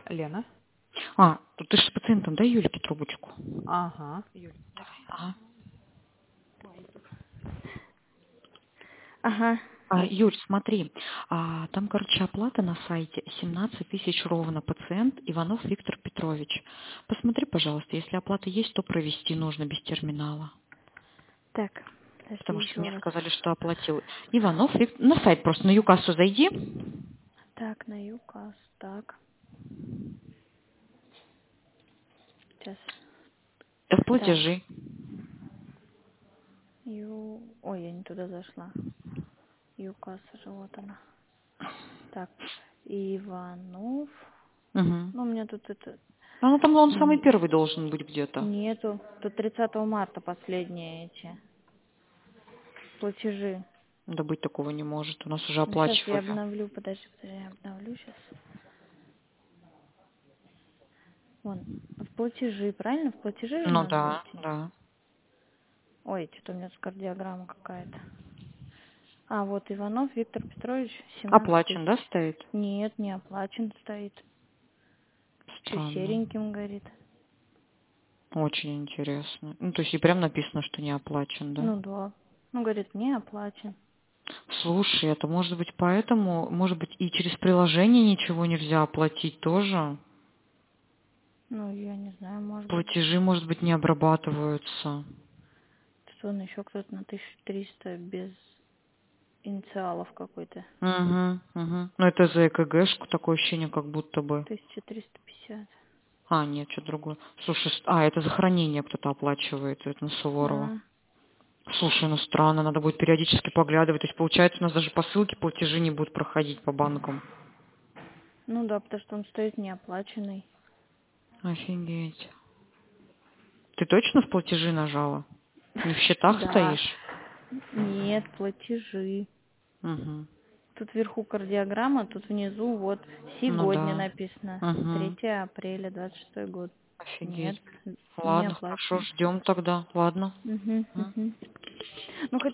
Лена. Тут ты же с пациентом, дай Юльке трубочку. Ага. Юль. Ага. Ага. Юль, смотри, там, короче, оплата на сайте 17 тысяч ровно пациент Иванов Виктор Петрович. Посмотри, пожалуйста, если оплата есть, то провести нужно без терминала. Так, подожди Потому что еще мне раз. сказали, что оплатил Иванов Виктор. На сайт просто, на ЮКассу зайди. Так, на ЮКАС. Так. Сейчас. В Так. платежи. Ой, я не туда зашла. ЮКАС же, вот она. Так. Иванов. Угу. Ну, у меня тут это... Там он самый н- первый должен быть где-то. Нету. Тут 30 марта последние эти платежи. Да быть такого не может. У нас уже Ну, сейчас я оплачивали. обновлю. Подожди, я обновлю сейчас. Вон, в платежи, правильно? В платежи же Ну надо да, зайти? да. Ой, что-то у меня тут кардиограмма какая-то. Вот Иванов Виктор Петрович, 17 Оплачен, да, тысяч. стоит? Нет, не оплачен стоит. Что, Странно. сереньким горит? Очень интересно. То есть и прям написано, что не оплачен, да? Ну да. Ну, говорит, не оплачен. Слушай, это может быть поэтому, может быть, и через приложение ничего нельзя оплатить тоже? Ну, я не знаю, может быть. Платежи, может быть, не обрабатываются. Тут вон еще кто-то на 1300 без инициалов какой-то. Угу. Ну, это за ЭКГшку такое ощущение, как будто бы. 1350. Нет, что-то другое. Слушай, это за хранение кто-то оплачивает, это на Суворова. А, Слушай, странно, надо будет периодически поглядывать. То есть, получается, у нас даже по ссылке платежи не будут проходить по банкам. ну да, потому что он стоит неоплаченный. Офигеть. Ты точно в платежи нажала? Не в счетах Да. стоишь? Нет, платежи. Угу. Тут вверху кардиограмма, тут внизу вот Ну сегодня да. написано. Угу. 3 апреля, 26 год. Нет, Офигеть. не Ладно, хорошо, оплачено. ждем тогда. Ладно. Угу, угу. Ну,